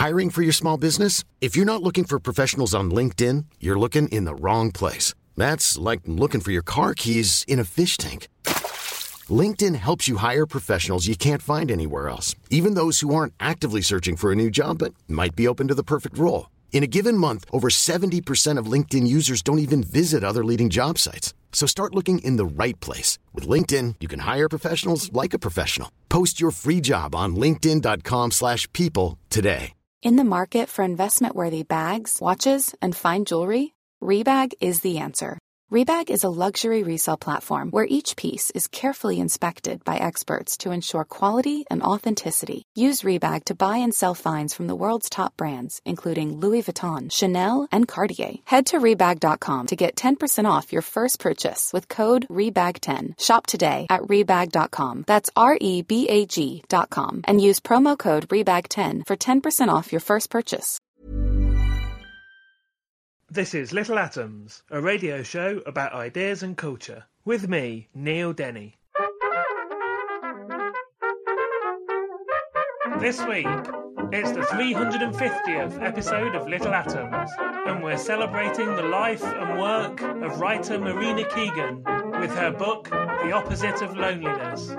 Hiring for your small business? If you're not looking for professionals on LinkedIn, you're looking in the wrong place. That's like looking for your car keys in a fish tank. LinkedIn helps you hire professionals you can't find anywhere else, even those who aren't actively searching for a new job but might be open to the perfect role. In a given month, over 70% of LinkedIn users don't even visit other leading job sites. So start looking in the right place. With LinkedIn, you can hire professionals like a professional. Post your free job on linkedin.com/people today. In the market for investment-worthy bags, watches, and fine jewelry, Rebag is the answer. Rebag is a luxury resale platform where each piece is carefully inspected by experts to ensure quality and authenticity. Use Rebag to buy and sell finds from the world's top brands, including Louis Vuitton, Chanel, and Cartier. Head to Rebag.com to get 10% off your first purchase with code REBAG10. Shop today at Rebag.com. That's REBAG.com. And use promo code REBAG10 for 10% off your first purchase. This is Little Atoms, a radio show about ideas and culture, with me, Neil Denny. This week, it's the 350th episode of Little Atoms, and we're celebrating the life and work of writer Marina Keegan with her book, The Opposite of Loneliness.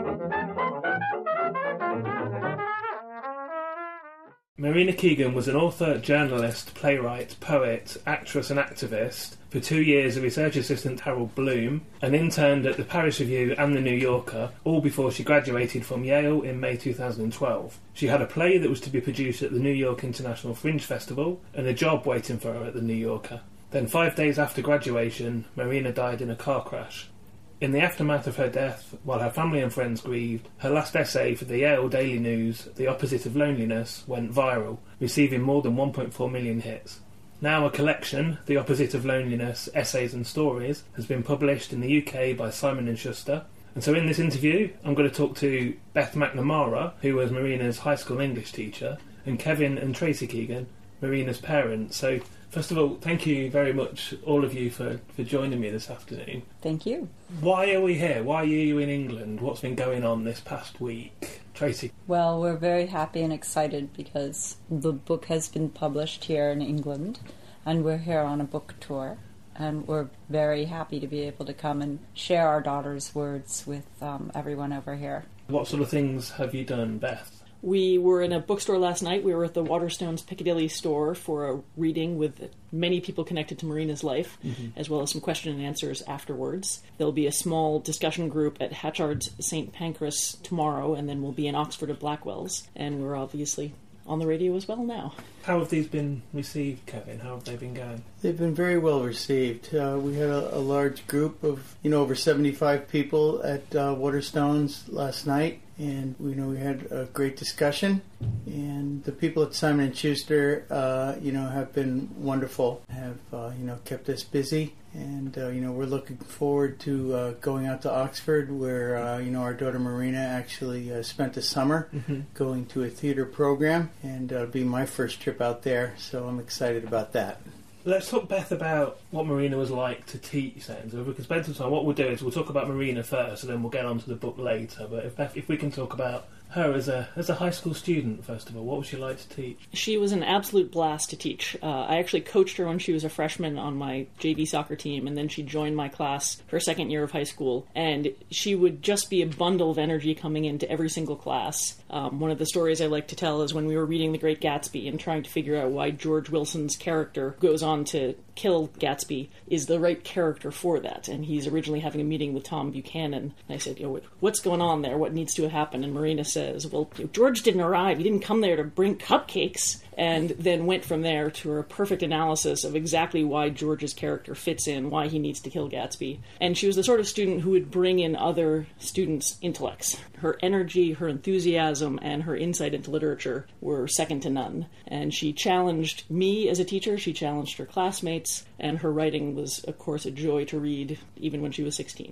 Marina Keegan was an author, journalist, playwright, poet, actress and activist. For 2 years a research assistant at Harold Bloom, and interned at the Paris Review and the New Yorker, all before she graduated from Yale in May 2012. She had a play that was to be produced at the New York International Fringe Festival, and a job waiting for her at the New Yorker. Then 5 days after graduation, Marina died in a car crash. In the aftermath of her death, while her family and friends grieved, her last essay for the Yale Daily News, The Opposite of Loneliness, went viral, receiving more than 1.4 million hits. Now a collection, The Opposite of Loneliness, Essays and Stories, has been published in the UK by Simon & Schuster. And so in this interview, I'm going to talk to Beth McNamara, who was Marina's high school English teacher, and Kevin and Tracy Keegan, Marina's parents. So first of all, thank you very much, all of you, for joining me this afternoon. Thank you. Why are we here? Why are you in England? What's been going on this past week? Tracy? Well, we're very happy and excited because the book has been published here in England, and we're here on a book tour. And we're very happy to be able to come and share our daughter's words with everyone over here. What sort of things have you done, Beth? We were in a bookstore last night. We were at the Waterstones Piccadilly store for a reading with many people connected to Marina's life, as well as some question and answers afterwards. There'll be a small discussion group at Hatchard's St. Pancras tomorrow, and then we'll be in Oxford at Blackwell's. And we're obviously on the radio as well now. How have these been received, Kevin? How have they been going? They've been very well received. We had a large group of, over 75 people at Waterstones last night. And we had a great discussion, and the people at Simon & Schuster, have been wonderful, have, kept us busy, and, we're looking forward to going out to Oxford, where, our daughter Marina actually spent the summer going to a theater program, and it'll be my first trip out there, so I'm excited about that. Let's talk, Beth, about what Marina was like to teach then. So if we can spend some time, what we'll do is we'll talk about Marina first, and then we'll get on to the book later. But if we can talk about her as a high school student, first of all, what was she like to teach? She was an absolute blast to teach. I actually coached her when she was a freshman on my JV soccer team, and then she joined my class her second year of high school. And she would just be a bundle of energy coming into every single class. One of the stories I like to tell is when we were reading The Great Gatsby and trying to figure out why George Wilson's character goes on to kill Gatsby is the right character for that. And he's originally having a meeting with Tom Buchanan. And I said, what's going on there? What needs to happen? And Marina says, well, George didn't arrive. He didn't come there to bring cupcakes. And then went from there to her perfect analysis of exactly why George's character fits in, why he needs to kill Gatsby. And she was the sort of student who would bring in other students' intellects. Her energy, her enthusiasm, and her insight into literature were second to none. And she challenged me as a teacher, she challenged her classmates, and her writing was, of course, a joy to read, even when she was 16.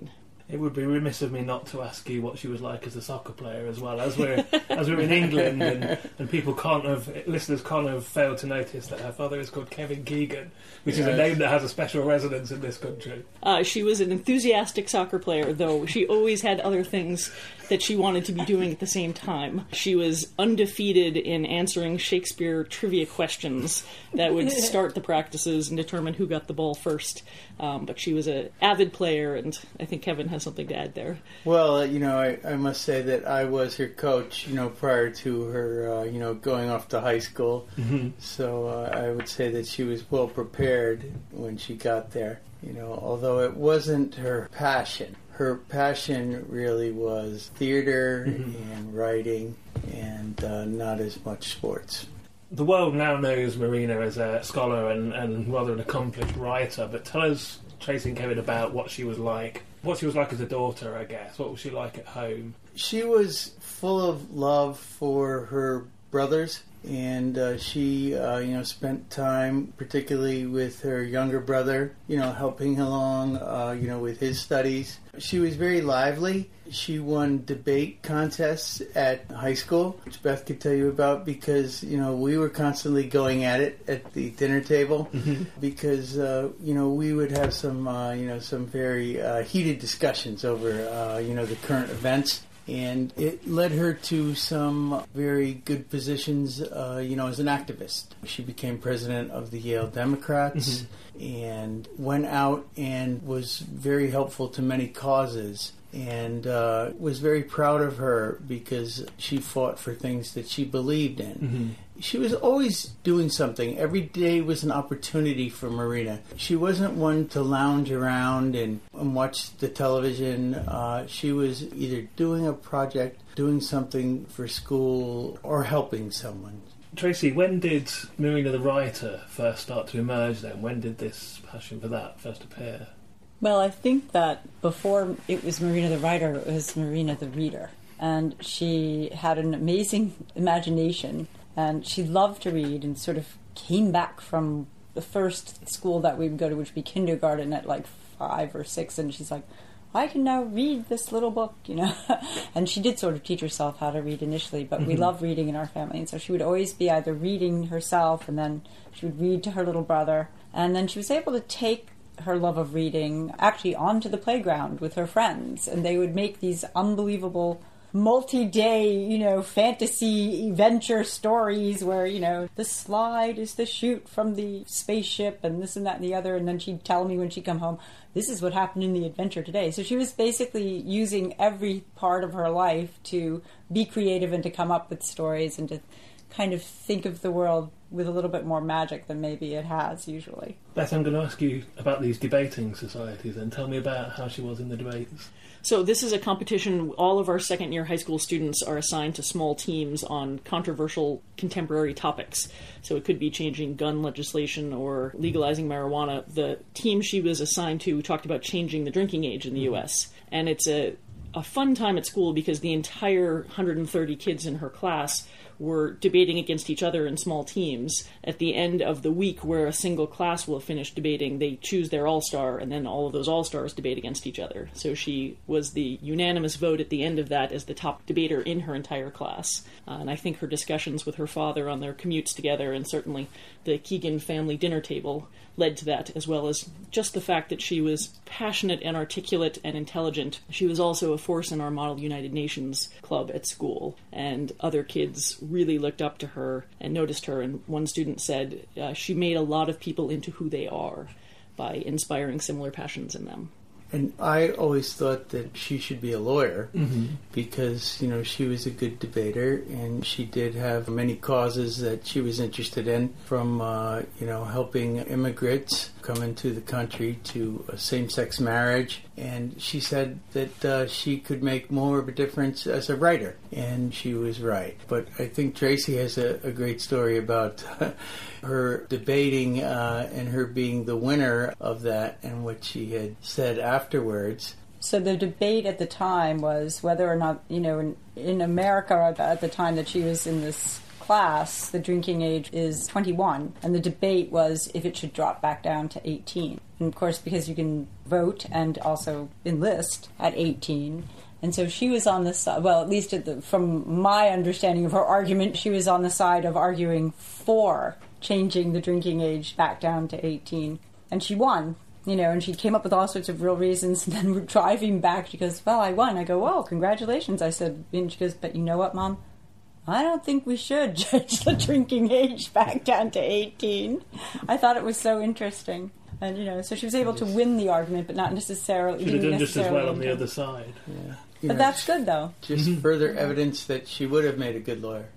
It would be remiss of me not to ask you what she was like as a soccer player as well. As we're in England and listeners can't have failed to notice that her father is called Kevin Keegan, which is a name that has a special resonance in this country. She was an enthusiastic soccer player, though she always had other things that she wanted to be doing at the same time. She was undefeated in answering Shakespeare trivia questions that would start the practices and determine who got the ball first. But she was an avid player, and I think Kevin has something to add there. Well, I must say that I was her coach, prior to her, going off to high school. Mm-hmm. So I would say that she was well prepared when she got there, although it wasn't her passion. Her passion really was theater and writing and not as much sports. The world now knows Marina as a scholar and rather an accomplished writer, but tell us, Tracy and Kevin, about what she was like. What she was like as a daughter, I guess. What was she like at home? She was full of love for her brothers, and she, spent time particularly with her younger brother, helping along, with his studies. She was very lively. She won debate contests at high school, which Beth could tell you about, because, we were constantly going at it at the dinner table, because, we would have some very heated discussions over, the current events. And it led her to some very good positions, as an activist. She became president of the Yale Democrats and went out and was very helpful to many causes, and was very proud of her because she fought for things that she believed in. Mm-hmm. She was always doing something. Every day was an opportunity for Marina. She wasn't one to lounge around and watch the television. She was either doing a project, doing something for school, or helping someone. Tracy, when did Marina the writer first start to emerge then? When did this passion for that first appear? Well, I think that before it was Marina the writer, it was Marina the reader. And she had an amazing imagination, and she loved to read, and sort of came back from the first school that we would go to, which would be kindergarten, at like 5 or 6, and she's like, I can now read this little book, And she did sort of teach herself how to read initially, but we love reading in our family. And so she would always be either reading herself, and then she would read to her little brother. And then she was able to take her love of reading actually onto the playground with her friends. And they would make these unbelievable multi-day, fantasy adventure stories where, the slide is the chute from the spaceship and this and that and the other. And then she'd tell me when she'd come home, this is what happened in the adventure today. So she was basically using every part of her life to be creative and to come up with stories and to kind of think of the world with a little bit more magic than maybe it has usually. Beth, I'm going to ask you about these debating societies and tell me about how she was in the debates. So this is a competition. All of our second-year high school students are assigned to small teams on controversial contemporary topics. So it could be changing gun legislation or legalizing marijuana. The team she was assigned to talked about changing the drinking age in the U.S. And it's a fun time at school because the entire 130 kids in her class were debating against each other in small teams. At the end of the week where a single class will finish debating, they choose their all-star, and then all of those all-stars debate against each other. So she was the unanimous vote at the end of that as the top debater in her entire class. And I think her discussions with her father on their commutes together, and certainly the Keegan family dinner table, led to that, as well as just the fact that she was passionate and articulate and intelligent. She was also a force in our Model United Nations club at school, and other kids really looked up to her and noticed her. And one student said she made a lot of people into who they are by inspiring similar passions in them. And I always thought that she should be a lawyer because, she was a good debater, and she did have many causes that she was interested in, from, helping immigrants come into the country to same-sex marriage. And she said that she could make more of a difference as a writer, and she was right. But I think Tracy has a great story about her debating and her being the winner of that, and what she had said afterwards. So the debate at the time was whether or not, in America at the time that she was in this class, the drinking age is 21, and the debate was if it should drop back down to 18. And of course, because you can vote and also enlist at 18, and so she was on the side, well, at least from my understanding of her argument, she was on the side of arguing for changing the drinking age back down to 18. And she won, and she came up with all sorts of real reasons. And then we're driving back, she goes, well, I won. I go, well, congratulations. I said, and she goes, but you know what, Mom? I don't think we should change the drinking age back down to 18. I thought it was so interesting. And, so she was able to win the argument, but not necessarily... Should have done just as well on the other side. Yeah. But that's good, though. Just further evidence that she would have made a good lawyer.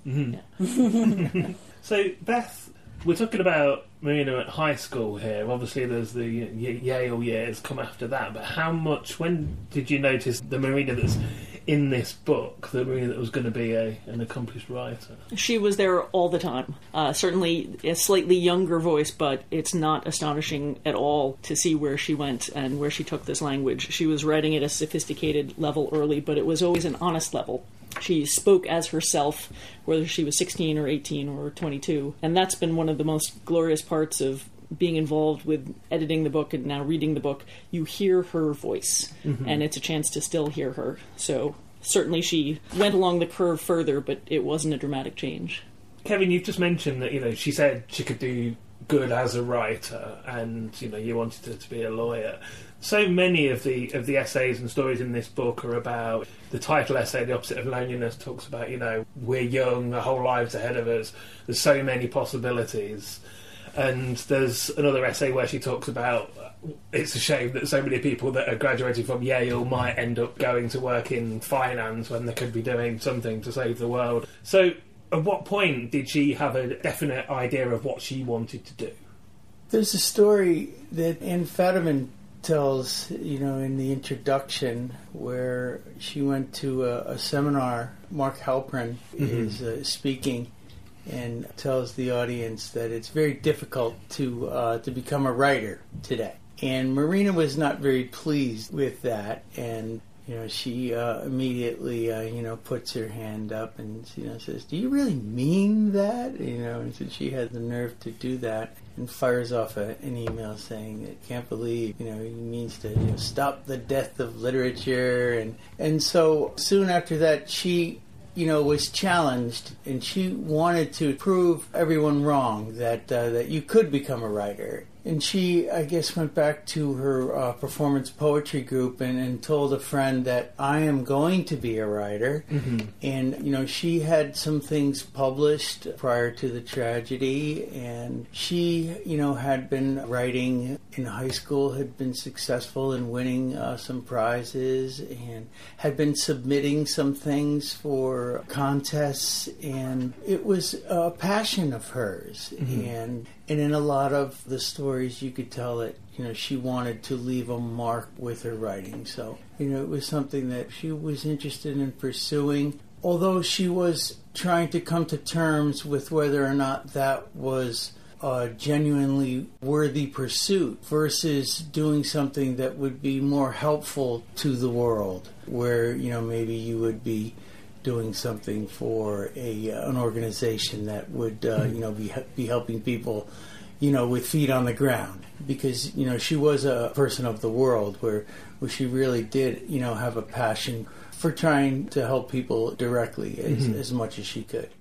Mm-hmm. Yeah. So, Beth, we're talking about Marina at high school here. Obviously, there's the Yale years come after that. But when did you notice the Marina that's in this book, the Marina that was going to be an accomplished writer? She was there all the time. Certainly a slightly younger voice, but it's not astonishing at all to see where she went and where she took this language. She was writing at a sophisticated level early, but it was always an honest level. She spoke as herself, whether she was 16 or 18 or 22. And that's been one of the most glorious parts of being involved with editing the book and now reading the book. You hear her voice, and it's a chance to still hear her. So certainly she went along the curve further, but it wasn't a dramatic change. Kevin, you've just mentioned that, she said she could do good as a writer, and, you wanted her to be a lawyer. So many of the essays and stories in this book are about the title essay, The Opposite of Loneliness, talks about, we're young, our whole lives ahead of us, there's so many possibilities. And there's another essay where she talks about it's a shame that so many people that are graduating from Yale might end up going to work in finance when they could be doing something to save the world. So at what point did she have a definite idea of what she wanted to do? There's a story that Anne Fadiman tells, in the introduction, where she went to a seminar. Mark Halperin is speaking, and tells the audience that it's very difficult to become a writer today. And Marina was not very pleased with that, and she immediately puts her hand up and says, "Do you really mean that?" And so she had the nerve to do that, and fires off an email saying that can't believe he means to stop the death of literature, and so soon after that she was challenged, and she wanted to prove everyone wrong that you could become a writer. And she, I guess, went back to her performance poetry group and told a friend that I am going to be a writer. And, she had some things published prior to the tragedy, and she, had been writing in high school, had been successful in winning some prizes, and had been submitting some things for contests, and it was a passion of hers. And in a lot of the stories, you could tell that, she wanted to leave a mark with her writing. So, it was something that she was interested in pursuing, although she was trying to come to terms with whether or not that was a genuinely worthy pursuit versus doing something that would be more helpful to the world, where, maybe you would be doing something for an organization that would be helping people with feet on the ground, because she was a person of the world where she really did have a passion for trying to help people directly as much as she could.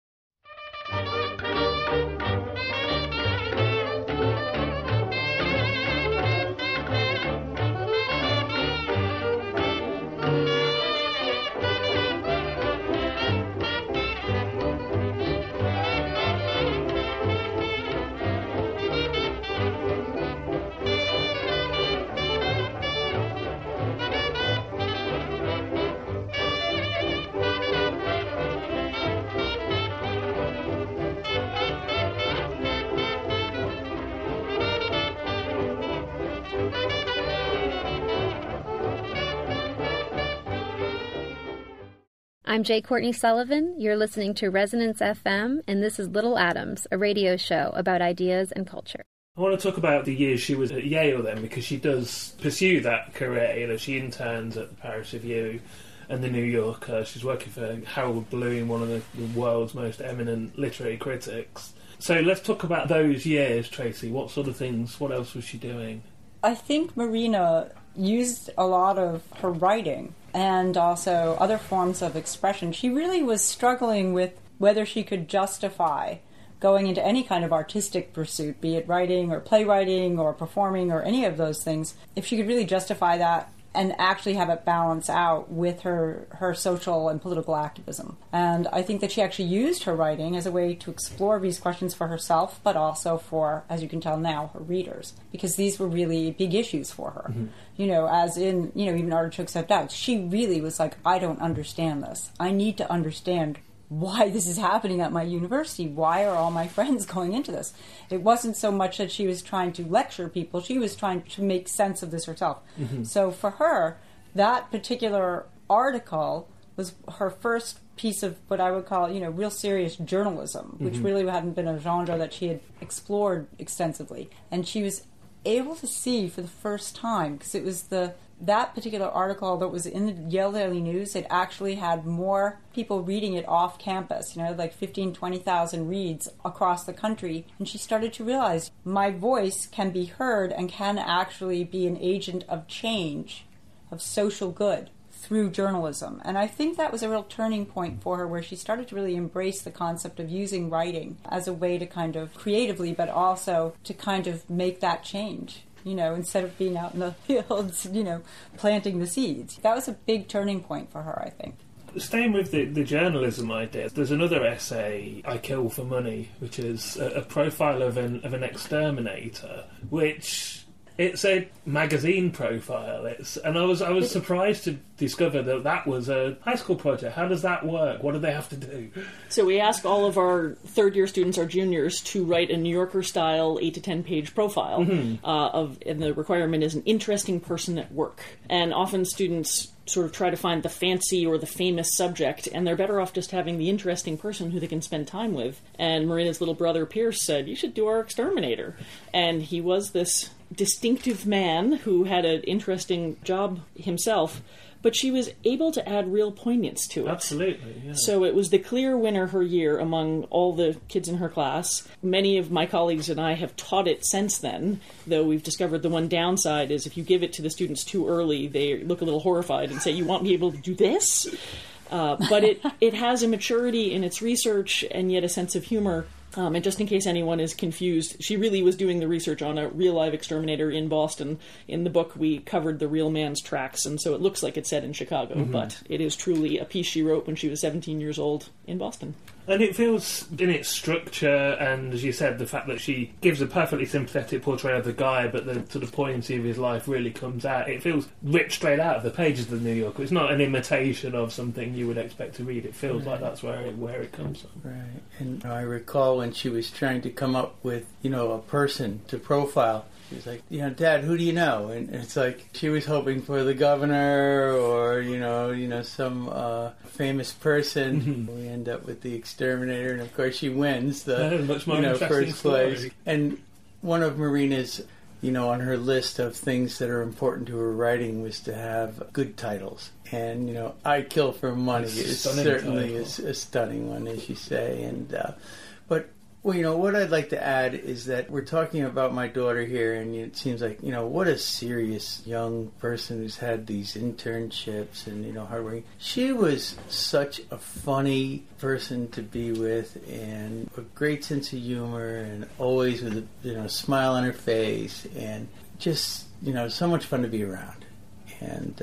I'm J. Courtney Sullivan. You're listening to Resonance FM, and this is Little Atoms, a radio show about ideas and culture. I want to talk about the years she was at Yale then, because she does pursue that career. She interns at the Paris Review, and the New Yorker. She's working for Harold Bloom, one of the world's most eminent literary critics. So let's talk about those years, Tracy. What sort of things, what else was she doing? I think Marina used a lot of her writing and also other forms of expression. She really was struggling with whether she could justify going into any kind of artistic pursuit, be it writing or playwriting or performing or any of those things, if she could really justify that and actually have it balance out with her social and political activism. And I think that she actually used her writing as a way to explore these questions for herself, but also for, as you can tell now, her readers, because these were really big issues for her. Mm-hmm. You know, as in, you know, even Artichokes Have Doubts, she really was like, I don't understand this. I need to understand why this is happening at my university. Why are all my friends going into this? It wasn't so much that she was trying to lecture people. She was trying to make sense of this herself. Mm-hmm. So for her, that particular article was her first piece of what I would call, you know, real serious journalism, which really hadn't been a genre that she had explored extensively. And she was able to see for the first time, because it was that particular article that was in the Yale Daily News, it actually had more people reading it off campus, you know, like 15,000, 20,000 reads across the country. And she started to realize my voice can be heard and can actually be an agent of change, of social good through journalism. And I think that was a real turning point for her, where she started to really embrace the concept of using writing as a way to kind of creatively, but also to kind of make that change. You know, instead of being out in the fields, you know, planting the seeds. That was a big turning point for her, I think. Staying with the journalism idea, there's another essay, I Kill for Money, which is a profile of an exterminator, which it's a magazine profile. And I was surprised to discover that was a high school project. How does that work? What do they have to do? So we ask all of our third-year students, our juniors, to write a New Yorker-style 8 to 10-page profile and the requirement is an interesting person at work. And often students sort of try to find the fancy or the famous subject, and they're better off just having the interesting person who they can spend time with. And Marina's little brother, Pierce, said, you should do our exterminator. And he was this distinctive man who had an interesting job himself, but she was able to add real poignance to it. Absolutely, yeah. So it was the clear winner her year among all the kids in her class. Many of my colleagues and I have taught it since then, though we've discovered the one downside is if you give it to the students too early, they look a little horrified and say, you want me able to do this? But it has a maturity in its research and yet a sense of humor. And just in case anyone is confused, she really was doing the research on a real-live exterminator in Boston. In the book, we covered the real man's tracks, and so it looks like it's set in Chicago, but it is truly a piece she wrote when she was 17 years old in Boston. And it feels, in its structure, and as you said, the fact that she gives a perfectly sympathetic portrayal of the guy, but the sort of poignancy of his life really comes out. It feels ripped straight out of the pages of the New Yorker. It's not an imitation of something you would expect to read. It feels like that's where it comes from. Right. And I recall when she was trying to come up with, you know, a person to profile, she was like, you know, Dad, who do you know? And it's like she was hoping for the governor or, you know, some famous person. We end up with the exterminator, and of course she wins the much more first place. Story. And one of Marina's, you know, on her list of things that are important to her writing was to have good titles. And, you know, I Kill for Money is certainly a stunning one, as you say. And but, well, you know, what I'd like to add is that we're talking about my daughter here, and it seems like, you know, what a serious young person who's had these internships and, you know, hard work. She was such a funny person to be with, and a great sense of humor, and always with a, you know, smile on her face, and just, you know, so much fun to be around. And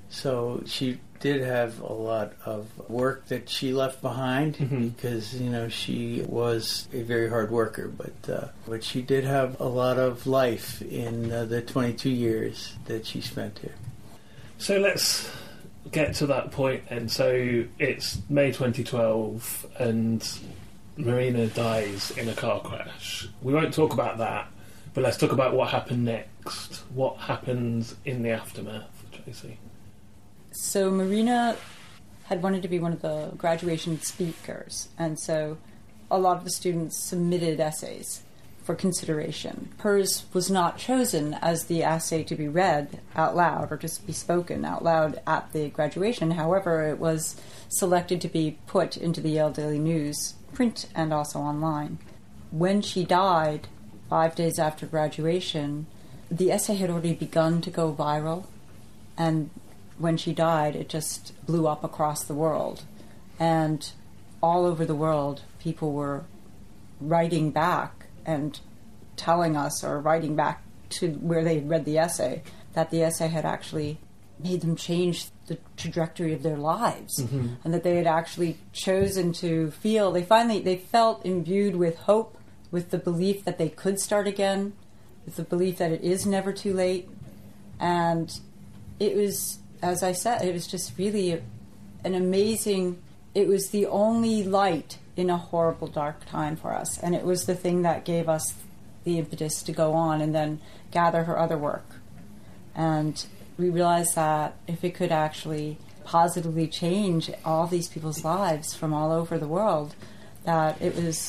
so she did have a lot of work that she left behind because, you know, she was a very hard worker, but she did have a lot of life in the 22 years that she spent here. So let's get to that point, and so it's May 2012 and Marina dies in a car crash. We won't talk about that, but let's talk about what happened next. What happened in the aftermath, Tracy? So Marina had wanted to be one of the graduation speakers, and so a lot of the students submitted essays for consideration. Hers was not chosen as the essay to be read out loud or to be spoken out loud at the graduation. However, it was selected to be put into the Yale Daily News, print and also online. When she died, 5 days after graduation, the essay had already begun to go viral, and when she died, it just blew up across the world. And all over the world, people were writing back and telling us, or writing back to where they had read the essay, that the essay had actually made them change the trajectory of their lives, and that they had actually chosen to feel, they felt imbued with hope, with the belief that they could start again, with the belief that it is never too late. And it was, as I said, it was just really an amazing, it was the only light in a horrible dark time for us. And it was the thing that gave us the impetus to go on and then gather her other work. And we realized that if it could actually positively change all these people's lives from all over the world, that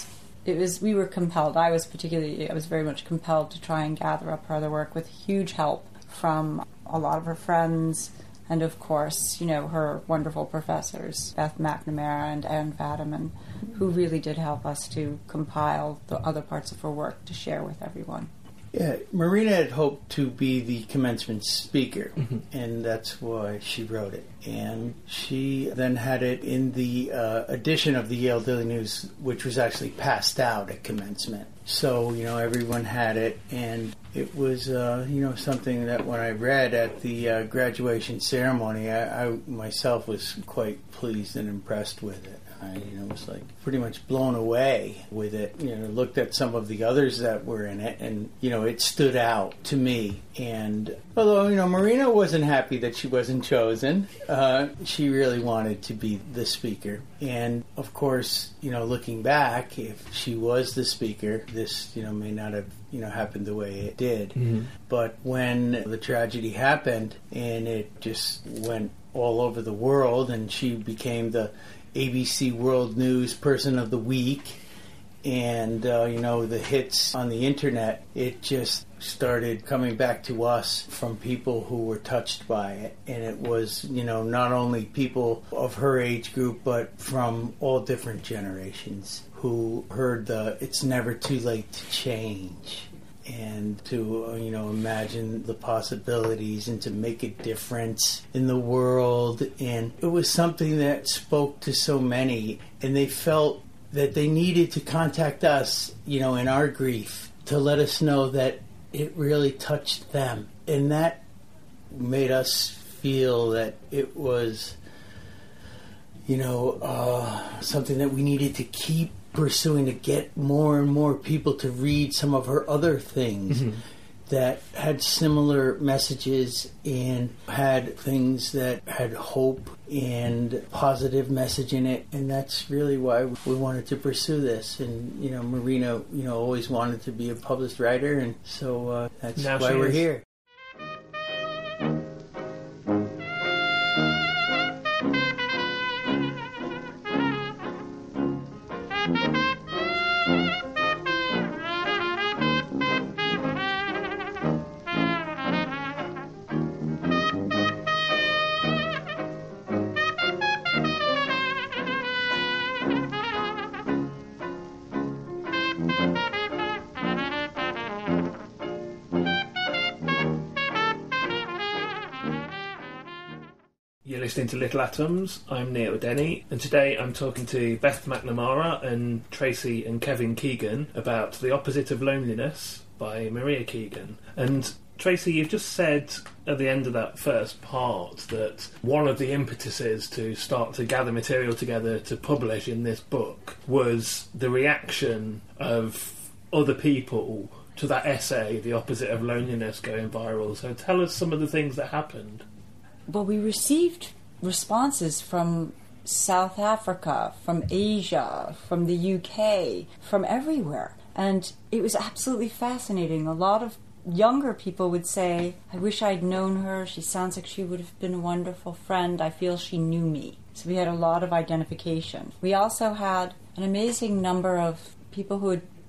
we were compelled. I was very much compelled to try and gather up her other work with huge help from a lot of her friends, and of course, her wonderful professors, Beth McNamara and Anne Vataman, who really did help us to compile the other parts of her work to share with everyone. Yeah, Marina had hoped to be the commencement speaker, and that's why she wrote it. And she then had it in the edition of the Yale Daily News, which was actually passed out at commencement. So, everyone had it, and it was, something that when I read at the graduation ceremony, I myself was quite pleased and impressed with it. I was like pretty much blown away with it. Looked at some of the others that were in it, and it stood out to me. And although Marina wasn't happy that she wasn't chosen, she really wanted to be the speaker. And of course, looking back, if she was the speaker, this may not have happened the way it did. But when the tragedy happened and it just went all over the world, and she became the ABC World News Person of the Week, and the hits on the internet, it just started coming back to us from people who were touched by it. And it was not only people of her age group, but from all different generations who heard the "it's never too late to change," and to imagine the possibilities and to make a difference in the world. And it was something that spoke to so many, and they felt that they needed to contact us, in our grief, to let us know that it really touched them. And that made us feel that it was, something that we needed to keep pursuing, to get more and more people to read some of her other things that had similar messages and had things that had hope and positive message in it. And that's really why we wanted to pursue this. And Marina always wanted to be a published writer, and so that's why we're here. You're listening to Little Atoms. I'm Neil Denny, and today I'm talking to Beth McNamara and Tracy and Kevin Keegan about The Opposite of Loneliness by Maria Keegan. And Tracy, you've just said at the end of that first part that one of the impetuses to start to gather material together to publish in this book was the reaction of other people to that essay, The Opposite of Loneliness, going viral. So tell us some of the things that happened. Well, we received responses from South Africa, from Asia, from the UK, from everywhere. And it was absolutely fascinating. A lot of younger people would say, "I wish I'd known her. She sounds like she would have been a wonderful friend. I feel she knew me." So we had a lot of identification. We also had an amazing number of people who had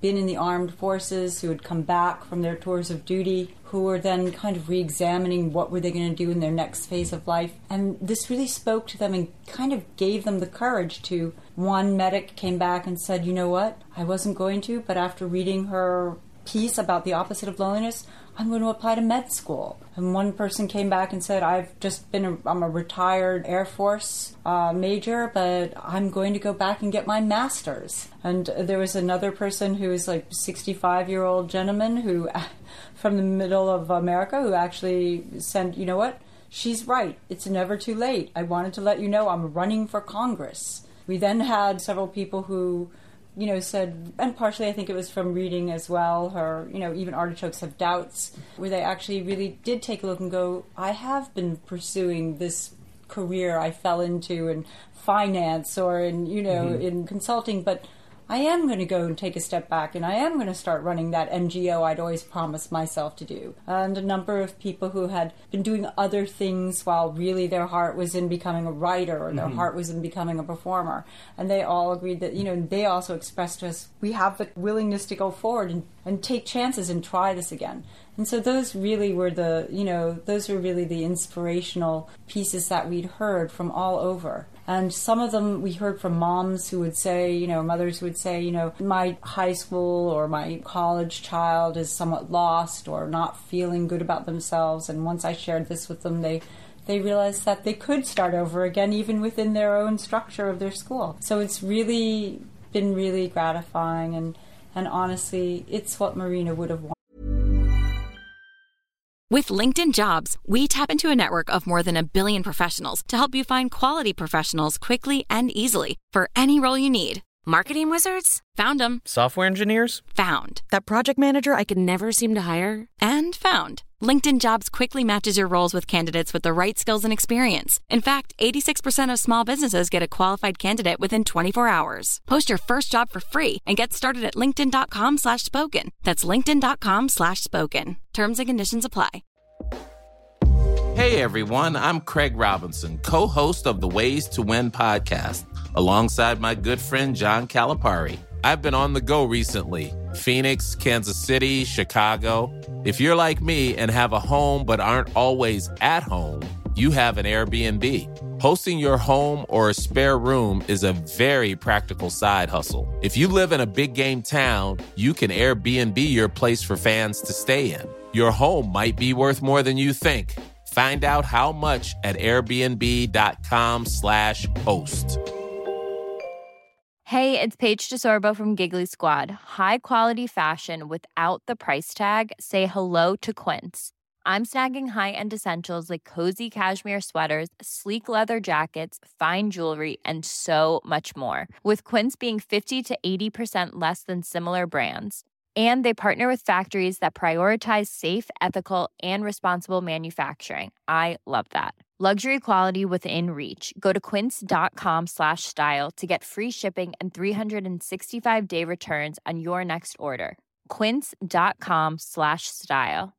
been in the armed forces, who had come back from their tours of duty, who were then kind of re-examining what were they going to do in their next phase of life. And this really spoke to them and kind of gave them the courage to. One medic came back and said, you know what, I wasn't going to, but after reading her piece about the opposite of loneliness, I'm going to apply to med school. And one person came back and said, I'm a retired Air Force major, but I'm going to go back and get my master's. And there was another person who was like a 65-year-old gentleman who, from the middle of America, who actually said, you know what, she's right. It's never too late. I wanted to let you know I'm running for Congress. We then had several people who said, and partially I think it was from reading as well, her, even Artichokes Have Doubts, where they actually really did take a look and go, I have been pursuing this career I fell into in finance or in, in consulting, but I am going to go and take a step back, and I am going to start running that NGO I'd always promised myself to do. And a number of people who had been doing other things while really their heart was in becoming a writer or their heart was in becoming a performer. And they all agreed that, they also expressed to us, we have the willingness to go forward and take chances and try this again. And so those really were the inspirational pieces that we'd heard from all over. And some of them we heard from moms who would say, mothers who would say, my high school or my college child is somewhat lost or not feeling good about themselves. And once I shared this with them, they realized that they could start over again, even within their own structure of their school. So it's really been really gratifying. And honestly, it's what Marina would have wanted. With LinkedIn Jobs, we tap into a network of more than 1 billion professionals to help you find quality professionals quickly and easily for any role you need. Marketing wizards? Found them. Software engineers? Found. That project manager I could never seem to hire? And found. LinkedIn Jobs quickly matches your roles with candidates with the right skills and experience. In fact, 86% of small businesses get a qualified candidate within 24 hours. Post your first job for free and get started at linkedin.com/spoken. That's linkedin.com/spoken. Terms and conditions apply. Hey everyone, I'm Craig Robinson, co-host of the Ways to Win podcast, alongside my good friend John Calipari. I've been on the go recently. Phoenix, Kansas City, Chicago. If you're like me and have a home but aren't always at home, you have an Airbnb. Hosting your home or a spare room is a very practical side hustle. If you live in a big game town, you can Airbnb your place for fans to stay in. Your home might be worth more than you think. Find out how much at airbnb.com/host. Hey, it's Paige DeSorbo from Giggly Squad. High quality fashion without the price tag. Say hello to Quince. I'm snagging high-end essentials like cozy cashmere sweaters, sleek leather jackets, fine jewelry, and so much more. With Quince being 50 to 80% less than similar brands. And they partner with factories that prioritize safe, ethical, and responsible manufacturing. I love that. Luxury quality within reach. Go to quince.com/style to get free shipping and 365-day returns on your next order. Quince.com/style.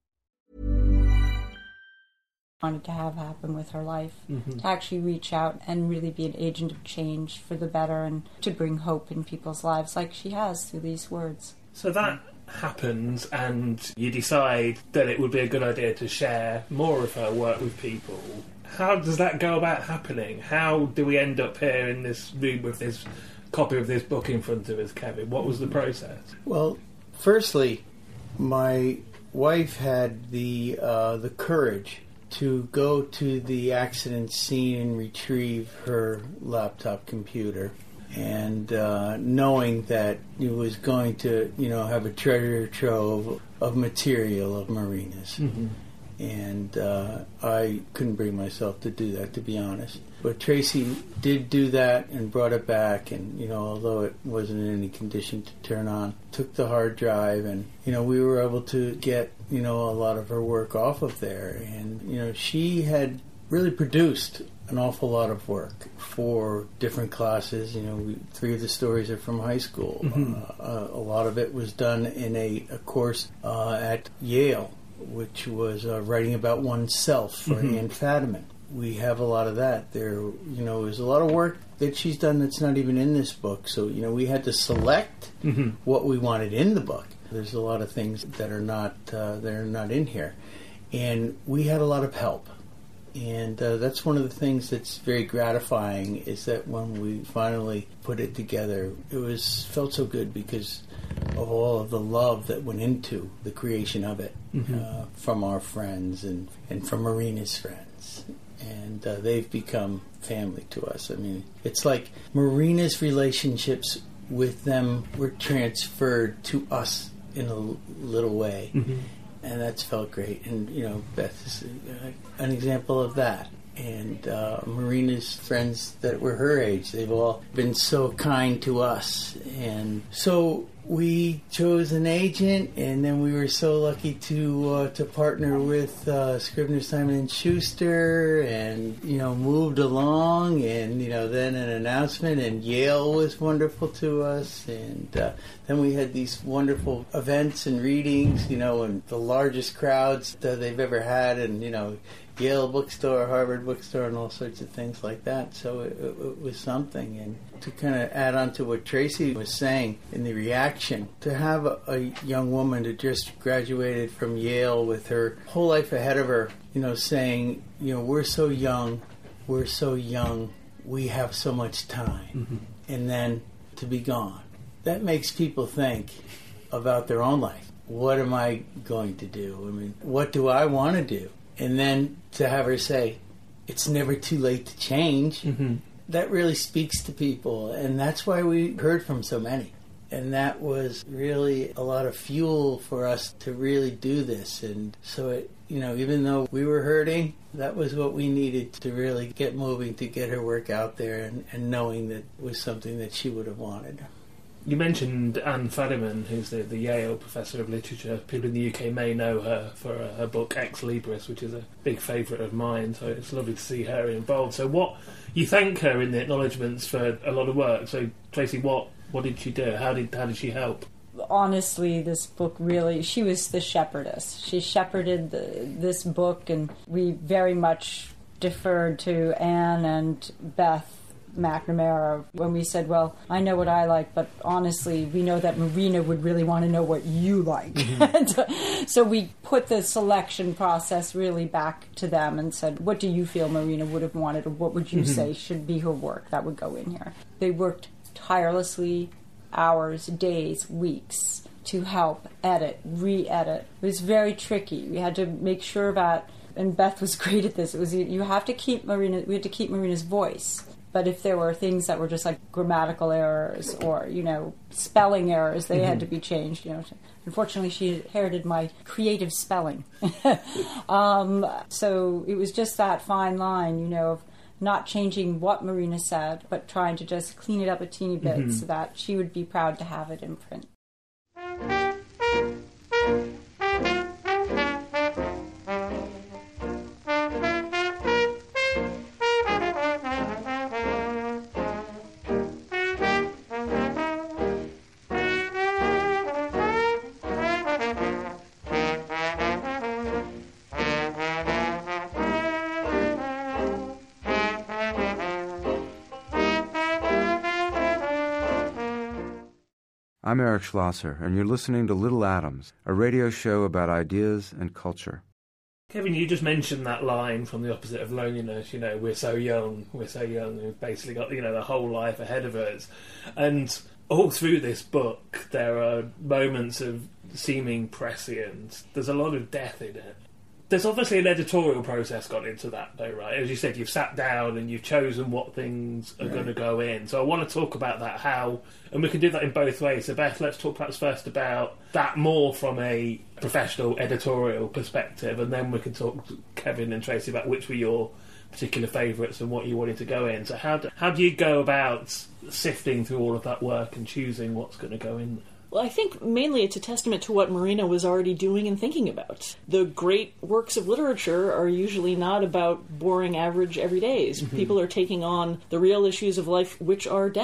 Wanted to have happen with her life, to actually reach out and really be an agent of change for the better and to bring hope in people's lives like she has through these words. So that happens, and you decide that it would be a good idea to share more of her work with people. How does that go about happening? How do we end up here in this room with this copy of this book in front of us, Kevin? What was the process? Well, firstly, my wife had the courage to go to the accident scene and retrieve her laptop computer. And knowing that it was going to, have a treasure trove of material of Marina's. And I couldn't bring myself to do that, to be honest. But Tracy did do that and brought it back, and, although it wasn't in any condition to turn on, took the hard drive, and, we were able to get, a lot of her work off of there. And, she had really produced an awful lot of work for different classes. 3 of the stories are from high school. A lot of it was done in a course at Yale, which was writing about oneself for Ann Fadiman. We have a lot of that. There, was a lot of work that she's done that's not even in this book. So, we had to select what we wanted in the book. There's a lot of things that are not in here. And we had a lot of help. And that's one of the things that's very gratifying, is that when we finally put it together, it felt so good because of all of the love that went into the creation of it, from our friends and from Marina's friends. And they've become family to us. I mean, it's like Marina's relationships with them were transferred to us in a little way. And that's felt great. And, Beth is an example of that. And Marina's friends that were her age, they've all been so kind to us. And so we chose an agent, and then we were so lucky to partner with Scribner, Simon & Schuster, and, moved along. And, then an announcement, and Yale was wonderful to us. And then we had these wonderful events and readings, and the largest crowds that they've ever had, and, Yale bookstore, Harvard bookstore, and all sorts of things like that. So it was something. And to kind of add on to what Tracy was saying in the reaction, to have a young woman who just graduated from Yale with her whole life ahead of her, saying, we're so young, we have so much time, and then to be gone. That makes people think about their own life. What am I going to do? I mean, what do I want to do? And then to have her say, it's never too late to change, that really speaks to people. And that's why we heard from so many. And that was really a lot of fuel for us to really do this. And so, it, even though we were hurting, that was what we needed to really get moving, to get her work out there, and knowing that it was something that she would have wanted. You mentioned Anne Fadiman, who's the Yale Professor of Literature. People in the UK may know her for her book Ex Libris, which is a big favourite of mine, so it's lovely to see her involved. So you thank her in the acknowledgements for a lot of work. So, Tracy, what did she do? How did she help? Honestly, this book really, she was the shepherdess. She shepherded this book, and we very much deferred to Anne and Beth McNamara when we said, well, I know what I like, but honestly, we know that Marina would really want to know what you like. So we put the selection process really back to them and said, what do you feel Marina would have wanted, or what would you say should be her work that would go in here? They worked tirelessly, hours, days, weeks, to help edit, re-edit. It was very tricky. We had to make sure that, and Beth was great at this, we had to keep Marina's voice. But if there were things that were just like grammatical errors or, spelling errors, they had to be changed. Unfortunately, she inherited my creative spelling. So it was just that fine line, of not changing what Marina said, but trying to just clean it up a teeny bit so that she would be proud to have it in print. I'm Eric Schlosser, and you're listening to Little Atoms, a radio show about ideas and culture. Kevin, you just mentioned that line from The Opposite of Loneliness, we're so young, we've basically got, the whole life ahead of us. And all through this book, there are moments of seeming prescience. There's a lot of death in it. There's obviously an editorial process gone into that, though, right? As you said, you've sat down and you've chosen what things are going to go in. So I want to talk about that, and we can do that in both ways. So, Beth, let's talk perhaps first about that more from a professional editorial perspective, and then we can talk to Kevin and Tracy about which were your particular favourites and what you wanted to go in. So how do you go about sifting through all of that work and choosing what's going to go in there? Well, I think mainly it's a testament to what Marina was already doing and thinking about. The great works of literature are usually not about boring, average everydays. People are taking on the real issues of life, which are death.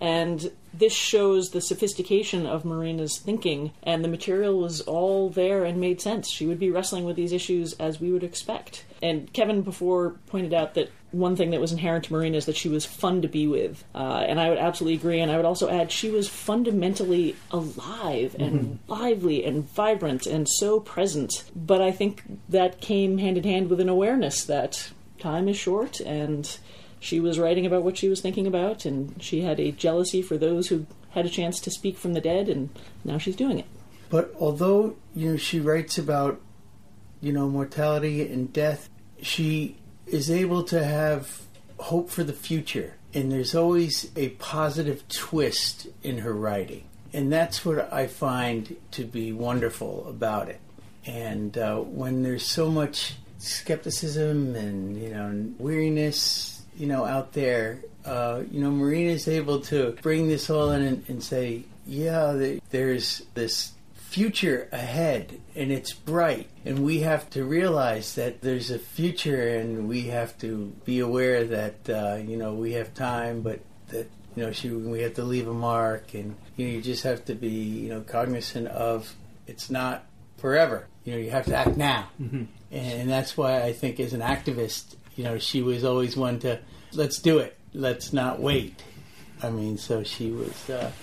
And this shows the sophistication of Marina's thinking, and the material was all there and made sense. She would be wrestling with these issues as we would expect. And Kevin before pointed out that one thing that was inherent to Marina is that she was fun to be with. And I would absolutely agree. And I would also add she was fundamentally alive and lively and vibrant and so present. But I think that came hand in hand with an awareness that time is short, and she was writing about what she was thinking about, and she had a jealousy for those who had a chance to speak from the dead, and now she's doing it. But although, she writes about, mortality and death, she is able to have hope for the future. And there's always a positive twist in her writing. And that's what I find to be wonderful about it. And when there's so much skepticism and, weariness, out there, Marina is able to bring this all in and say, there's this future ahead, and it's bright, and we have to realize that there's a future, and we have to be aware that we have time, but that we have to leave a mark, and you just have to be cognizant of it's not forever. You have to act now, and that's why I think as an activist, she was always one to let's do it, let's not wait. I mean, so she was,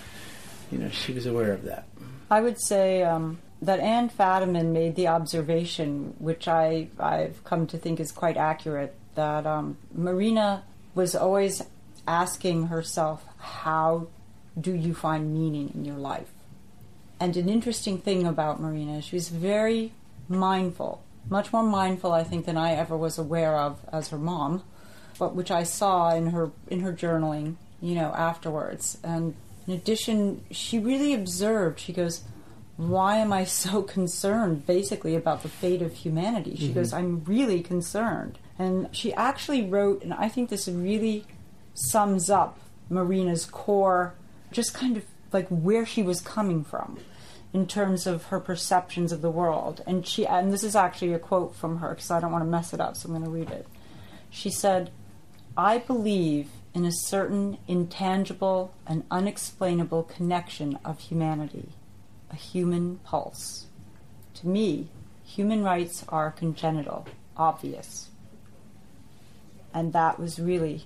she was aware of that. I would say that Anne Fadiman made the observation, which I've come to think is quite accurate, that Marina was always asking herself, how do you find meaning in your life? And an interesting thing about Marina, she was very mindful, much more mindful, I think, than I ever was aware of as her mom, but which I saw in her journaling, afterwards. And in addition, she really observed, she goes, why am I so concerned, basically, about the fate of humanity? She goes, I'm really concerned. And she actually wrote, and I think this really sums up Marina's core, just kind of like where she was coming from in terms of her perceptions of the world. And this is actually a quote from her, because I don't want to mess it up, so I'm going to read it. She said, I believe in a certain intangible and unexplainable connection of humanity, a human pulse. To me, human rights are congenital, obvious. And that was really,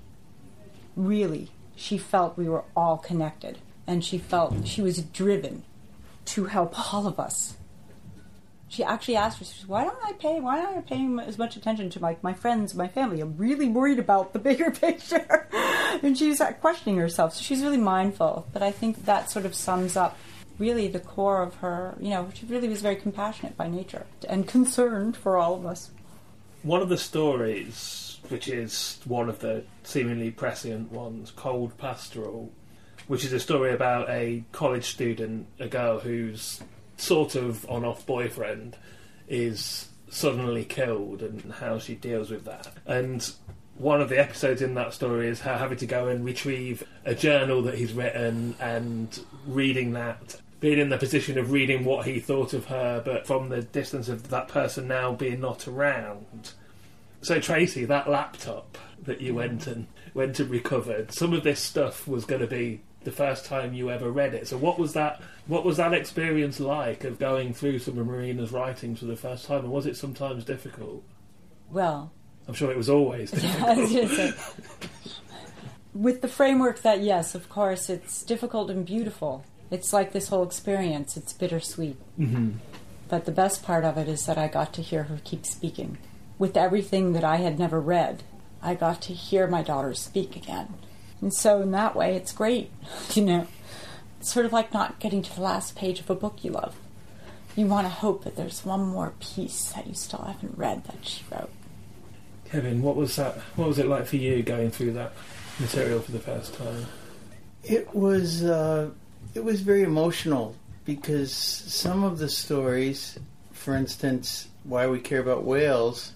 she felt we were all connected. And she felt she was driven to help all of us. She actually asked her, she said, why don't I pay as much attention to my friends, my family? I'm really worried about the bigger picture. And she was questioning herself. So she's really mindful. But I think that sort of sums up really the core of her, she really was very compassionate by nature and concerned for all of us. One of the stories, which is one of the seemingly prescient ones, Cold Pastoral, which is a story about a college student, a girl who's sort of on-off boyfriend is suddenly killed and how she deals with that. And one of the episodes in that story is her having to go and retrieve a journal that he's written and reading that, being in the position of reading what he thought of her, but from the distance of that person now being not around. So Tracy, that laptop that you went and recovered, some of this stuff was going to be the first time you ever read it. So what was that experience like, of going through some of Marina's writings for the first time, and was it sometimes difficult? Well, I'm sure it was always difficult. Yeah, I was going to say, with the framework that, yes, of course, it's difficult and beautiful. It's like this whole experience, it's bittersweet. But the best part of it is that I got to hear her keep speaking. With everything that I had never read, I got to hear my daughter speak again. And so in that way, it's great, It's sort of like not getting to the last page of a book you love. You want to hope that there's one more piece that you still haven't read that she wrote. Kevin, what was it like for you going through that material for the first time? It was very emotional, because some of the stories, for instance, Why We Care About Whales,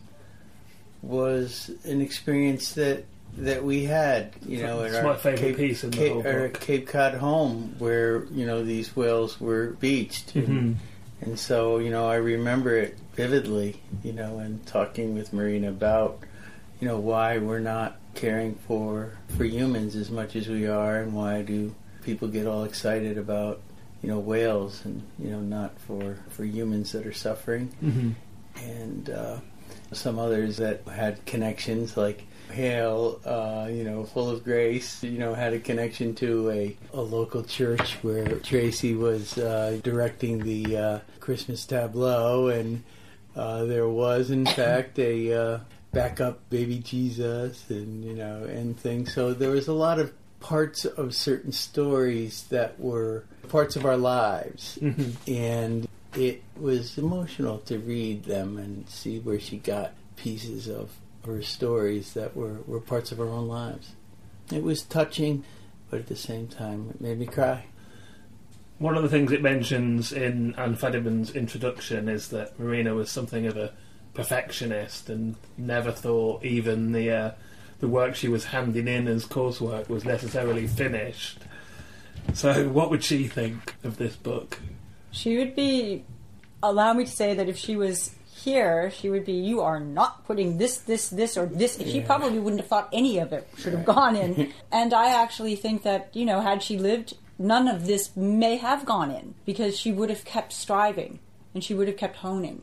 was an experience that we had, it's my favourite piece in the whole book. Our Cape Cod home, where these whales were beached, and so I remember it vividly, and talking with Marina about why we're not caring for humans as much as we are, and why do people get all excited about, whales and, not for humans that are suffering. Mm-hmm. And some others that had connections, like Hale, full of grace, had a connection to a local church where Tracy was directing the Christmas tableau, and there was, in fact, a backup baby Jesus and things. So there was a lot of parts of certain stories that were parts of our lives. Mm-hmm. And it was emotional to read them and see where she got pieces of her stories that were parts of our own lives. It was touching, but at the same time, it made me cry. One of the things it mentions in Anne Federman's introduction is that Marina was something of a perfectionist and never thought even the work she was handing in as coursework was necessarily finished. So what would she think of this book? She would be, allow me to say that if she was here, she would be, you are not putting this, or this. She probably wouldn't have thought any of it should have gone in. And I actually think that, had she lived, none of this may have gone in, because she would have kept striving and she would have kept honing.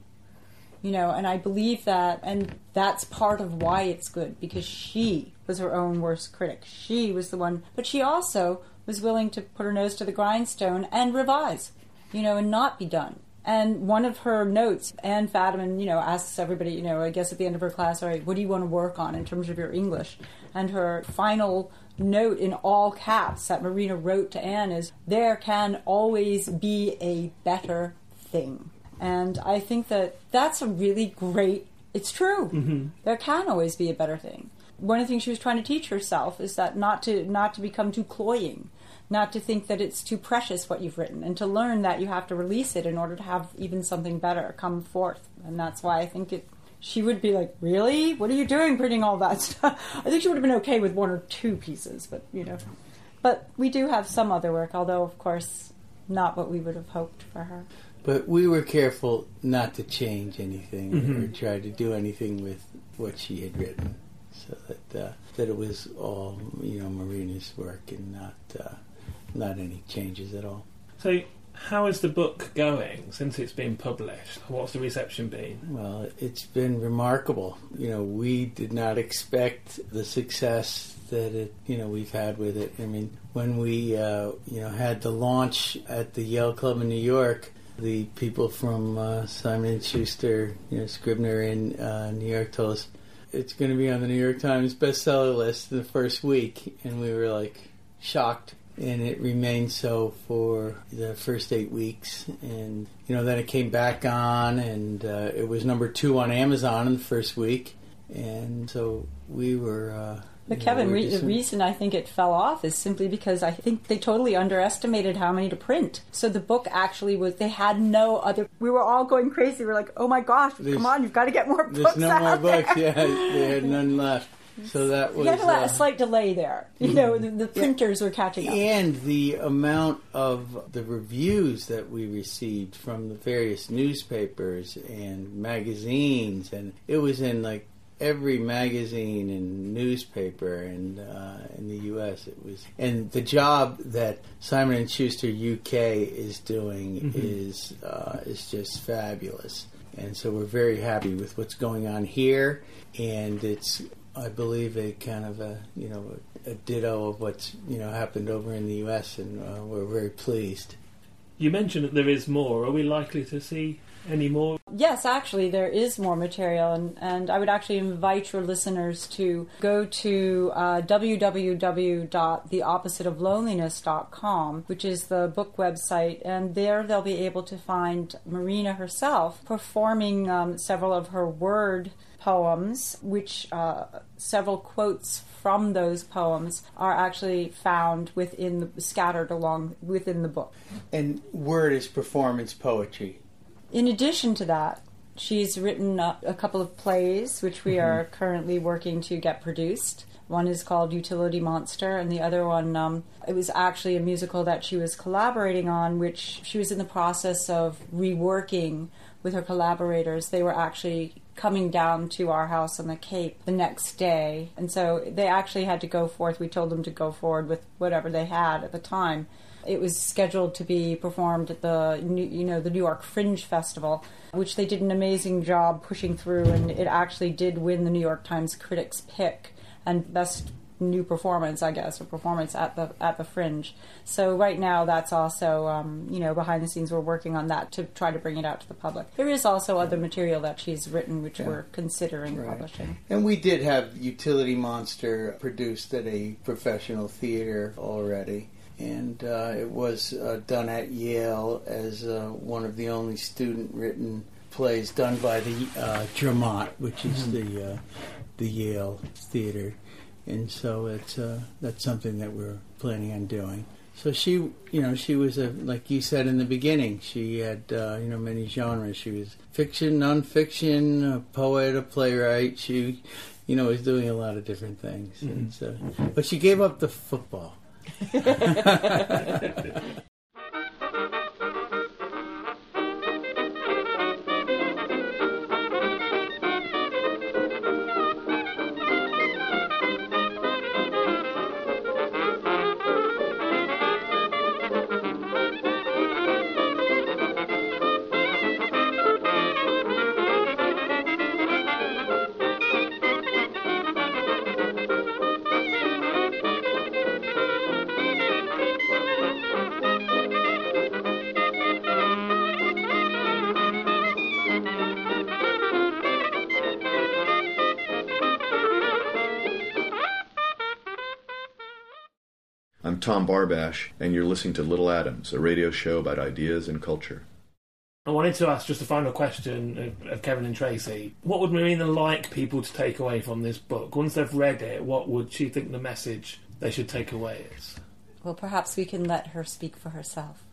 And I believe that, and that's part of why it's good, because she was her own worst critic. She was the one, but she also was willing to put her nose to the grindstone and revise, and not be done. And one of her notes, Anne Federman, asks everybody, I guess at the end of her class, all right, what do you want to work on in terms of your English? And her final note in all caps that Marina wrote to Anne is, there can always be a better thing. And I think that that's a really great, it's true. Mm-hmm. There can always be a better thing. One of the things she was trying to teach herself is that not to become too cloying, not to think that it's too precious what you've written, and to learn that you have to release it in order to have even something better come forth. And that's why I think she would be like, really? What are you doing printing all that stuff? I think she would have been okay with one or two pieces, but, But we do have some other work, although, of course, not what we would have hoped for her. But we were careful not to change anything mm-hmm. or try to do anything with what she had written, so that it was all Marina's work and not any changes at all. So, how is the book going since it's been published? What's the reception been? Well, it's been remarkable. We did not expect the success that we've had with it. I mean, when we had the launch at the Yale Club in New York, the people from Simon & Schuster, Scribner in New York told us it's going to be on the New York Times bestseller list in the first week, and we were like shocked. And it remained so for the first 8 weeks, and then it came back on, and it was number 2 on Amazon in the first week, and so we were. But Kevin, the reason I think it fell off is simply because I think they totally underestimated how many to print. So the book actually was, they had no other, we were all going crazy. We were like, oh my gosh, come on, you've got to get more books out. There's no more books, yeah, they had none left. So that was... You had a slight delay there. The printers were catching up. And the amount of the reviews that we received from the various newspapers and magazines, and it was in like every magazine and newspaper in the U.S. It was, and the job that Simon & Schuster UK is doing mm-hmm. is just fabulous. And so we're very happy with what's going on here, and it's, I believe, a kind of a ditto of what's happened over in the U.S., and we're very pleased. You mentioned that there is more. Are we likely to see any more? Yes, actually, there is more material, and I would actually invite your listeners to go to www.theoppositeofloneliness.com, which is the book website, and there they'll be able to find Marina herself performing several of her word poems, which several quotes from those poems are actually found scattered along within the book. And word is performance poetry. In addition to that, She's written a couple of plays, which we are currently working to get produced. One is called Utility Monster, and the other one, it was actually a musical that she was collaborating on, which she was in the process of reworking with her collaborators. They were actually coming down to our house on the Cape the next day, and so they actually had to go forth. We told them to go forward with whatever they had at the time. It was scheduled to be performed at the New York Fringe Festival, which they did an amazing job pushing through, and it actually did win the New York Times Critics' Pick and Best New Performance, I guess, or performance at the Fringe. So right now that's also, behind the scenes we're working on that to try to bring it out to the public. There is also other material that she's written which we're considering publishing. And we did have Utility Monster produced at a professional theater already. And it was done at Yale as one of the only student-written plays done by the Dramont, which is the Yale theater. And so that's something that we're planning on doing. So she was like you said in the beginning, she had many genres. She was fiction, nonfiction, a poet, a playwright. She, was doing a lot of different things. And so, but she gave up the football. I'm Tom Barbash, and you're listening to Little Atoms, a radio show about ideas and culture. I wanted to ask just a final question of Kevin and Tracy. What would Marina like people to take away from this book? Once they've read it, what would she think the message they should take away is? Well, perhaps we can let her speak for herself.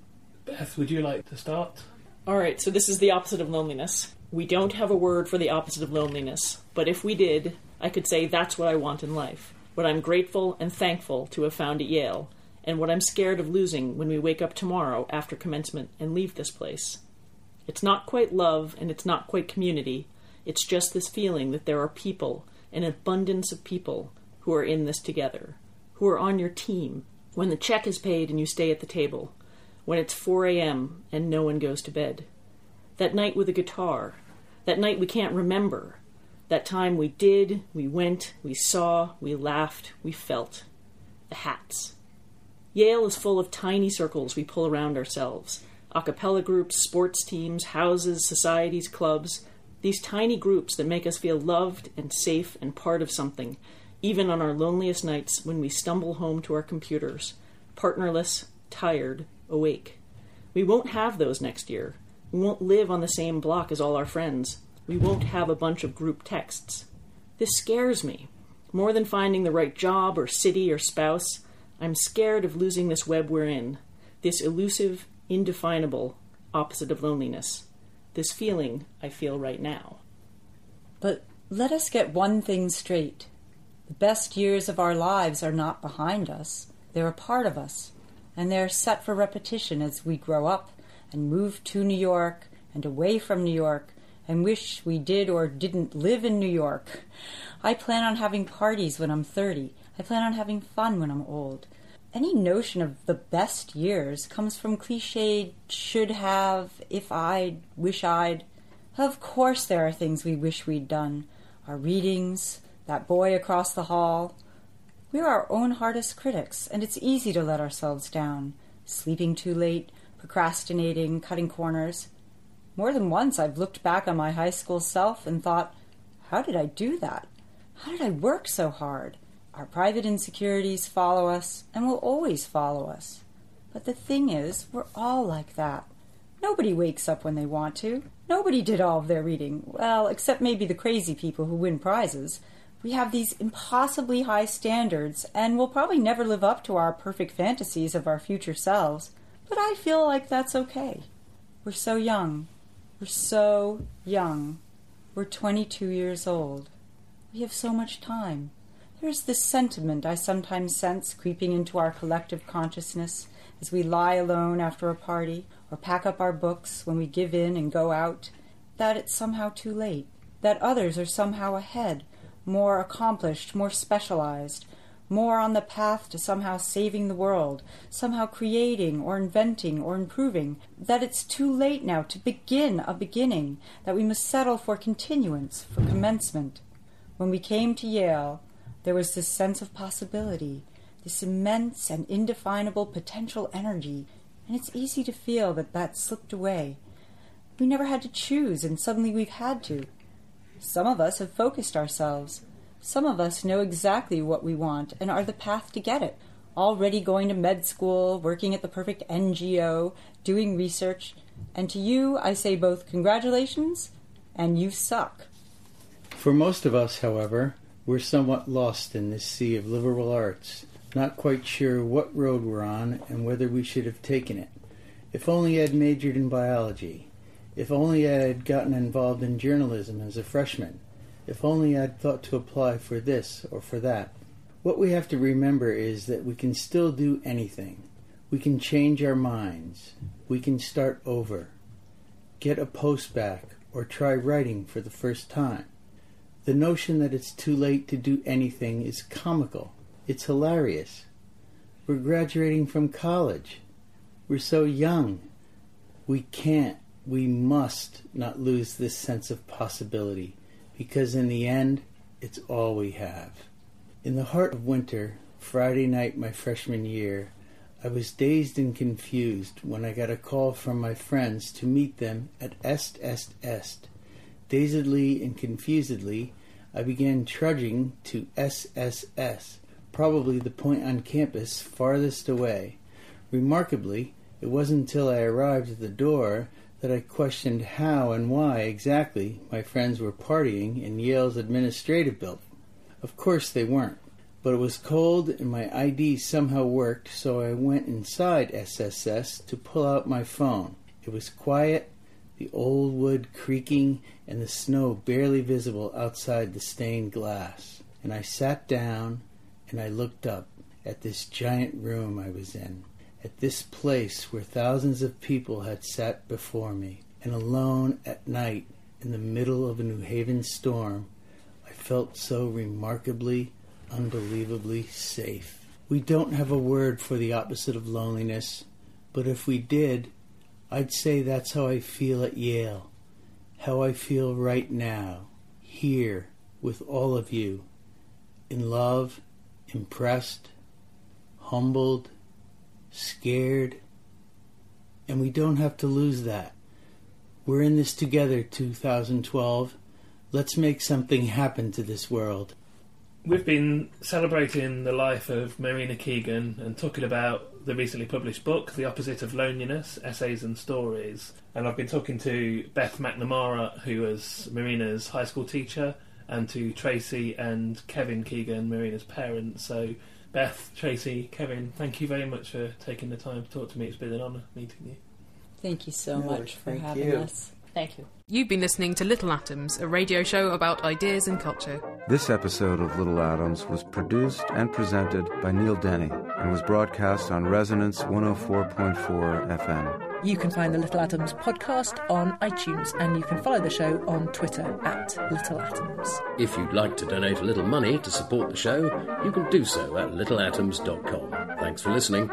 Beth, would you like to start? All right, so this is the opposite of loneliness. We don't have a word for the opposite of loneliness, but if we did, I could say that's what I want in life. What I'm grateful and thankful to have found at Yale, and what I'm scared of losing when we wake up tomorrow after commencement and leave this place. It's not quite love, and it's not quite community. It's just this feeling that there are people, an abundance of people, who are in this together, who are on your team. When the check is paid and you stay at the table, when it's 4 a.m. and no one goes to bed. That night with a guitar, that night we can't remember. That time we did, we went, we saw, we laughed, we felt. The hats. Yale is full of tiny circles we pull around ourselves. A cappella groups, sports teams, houses, societies, clubs. These tiny groups that make us feel loved and safe and part of something, even on our loneliest nights when we stumble home to our computers, partnerless, tired, awake. We won't have those next year. We won't live on the same block as all our friends. We won't have a bunch of group texts. This scares me. More than finding the right job or city or spouse, I'm scared of losing this web we're in, this elusive, indefinable opposite of loneliness, this feeling I feel right now. But let us get one thing straight. The best years of our lives are not behind us. They're a part of us, and they're set for repetition as we grow up and move to New York and away from New York and wish we did or didn't live in New York. I plan on having parties when I'm 30. I plan on having fun when I'm old. Any notion of the best years comes from cliched should have, if I'd, wish I'd. Of course there are things we wish we'd done. Our readings, that boy across the hall. We're our own hardest critics, and it's easy to let ourselves down. Sleeping too late, procrastinating, cutting corners. More than once I've looked back on my high school self and thought, how did I do that? How did I work so hard? Our private insecurities follow us and will always follow us. But the thing is, we're all like that. Nobody wakes up when they want to. Nobody did all of their reading. Well, except maybe the crazy people who win prizes. We have these impossibly high standards, and we'll probably never live up to our perfect fantasies of our future selves. But I feel like that's okay. We're so young. We're so young. We're 22 years old. We have so much time. There's this sentiment I sometimes sense creeping into our collective consciousness as we lie alone after a party or pack up our books when we give in and go out, that it's somehow too late, that others are somehow ahead, more accomplished, more specialized, more on the path to somehow saving the world, somehow creating or inventing or improving, that it's too late now to begin a beginning, that we must settle for continuance, for commencement. When we came to Yale, there was this sense of possibility, this immense and indefinable potential energy, and it's easy to feel that that slipped away. We never had to choose, and suddenly we've had to. Some of us have focused ourselves. Some of us know exactly what we want and are the path to get it, already going to med school, working at the perfect NGO, doing research. And to you, I say both congratulations and you suck. For most of us, however, we're somewhat lost in this sea of liberal arts, not quite sure what road we're on and whether we should have taken it. If only I'd majored in biology. If only I had gotten involved in journalism as a freshman. If only I'd thought to apply for this or for that. What we have to remember is that we can still do anything. We can change our minds. We can start over. Get a post back or try writing for the first time. The notion that it's too late to do anything is comical. It's hilarious. We're graduating from college. We're so young. We must not lose this sense of possibility, because in the end, it's all we have. In the heart of winter, Friday night my freshman year, I was dazed and confused when I got a call from my friends to meet them at Est. Dazedly and confusedly, I began trudging to SSS, probably the point on campus farthest away. Remarkably, it wasn't until I arrived at the door that I questioned how and why exactly my friends were partying in Yale's administrative building. Of course they weren't, but it was cold and my ID somehow worked, so I went inside SSS to pull out my phone. It was quiet, the old wood creaking and the snow barely visible outside the stained glass. And I sat down and I looked up at this giant room I was in, at this place where thousands of people had sat before me. And alone at night, in the middle of a New Haven storm, I felt so remarkably, unbelievably safe. We don't have a word for the opposite of loneliness, but if we did, I'd say that's how I feel at Yale, how I feel right now, here, with all of you, in love, impressed, humbled, scared, and we don't have to lose that. We're in this together, 2012. Let's make something happen to this world. We've been celebrating the life of Marina Keegan and talking about the recently published book, The Opposite of Loneliness, Essays and Stories. And I've been talking to Beth McNamara, who was Marina's high school teacher, and to Tracy and Kevin Keegan, Marina's parents. So Beth, Tracy, Kevin, thank you very much for taking the time to talk to me. It's been an honour meeting you. Thank you so much for having us. Thank you. You've been listening to Little Atoms, a radio show about ideas and culture. This episode of Little Atoms was produced and presented by Neil Denny and was broadcast on Resonance 104.4 FM. You can find the Little Atoms podcast on iTunes, and you can follow the show on Twitter at Little Atoms. If you'd like to donate a little money to support the show, you can do so at littleatoms.com. Thanks for listening.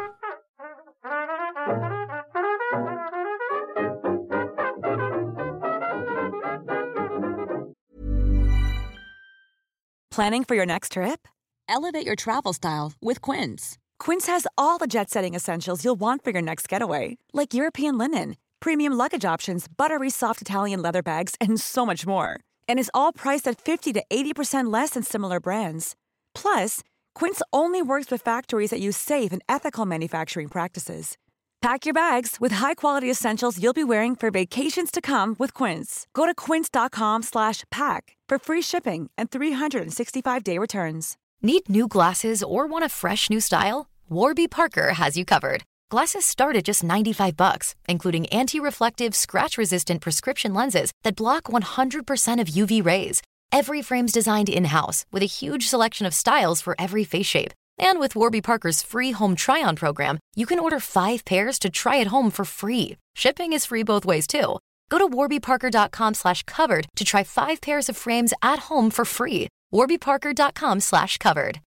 Planning for your next trip? Elevate your travel style with Quince. Quince has all the jet-setting essentials you'll want for your next getaway, like European linen, premium luggage options, buttery soft Italian leather bags, and so much more. And is all priced at 50 to 80% less than similar brands. Plus, Quince only works with factories that use safe and ethical manufacturing practices. Pack your bags with high-quality essentials you'll be wearing for vacations to come with Quince. Go to quince.com/pack for free shipping and 365-day returns. Need new glasses or want a fresh new style? Warby Parker has you covered. Glasses start at just $95, including anti-reflective, scratch-resistant prescription lenses that block 100% of UV rays. Every frame's designed in-house with a huge selection of styles for every face shape. And with Warby Parker's free home try-on program, you can order 5 pairs to try at home for free. Shipping is free both ways, too. Go to warbyparker.com/covered to try 5 pairs of frames at home for free. warbyparker.com/covered.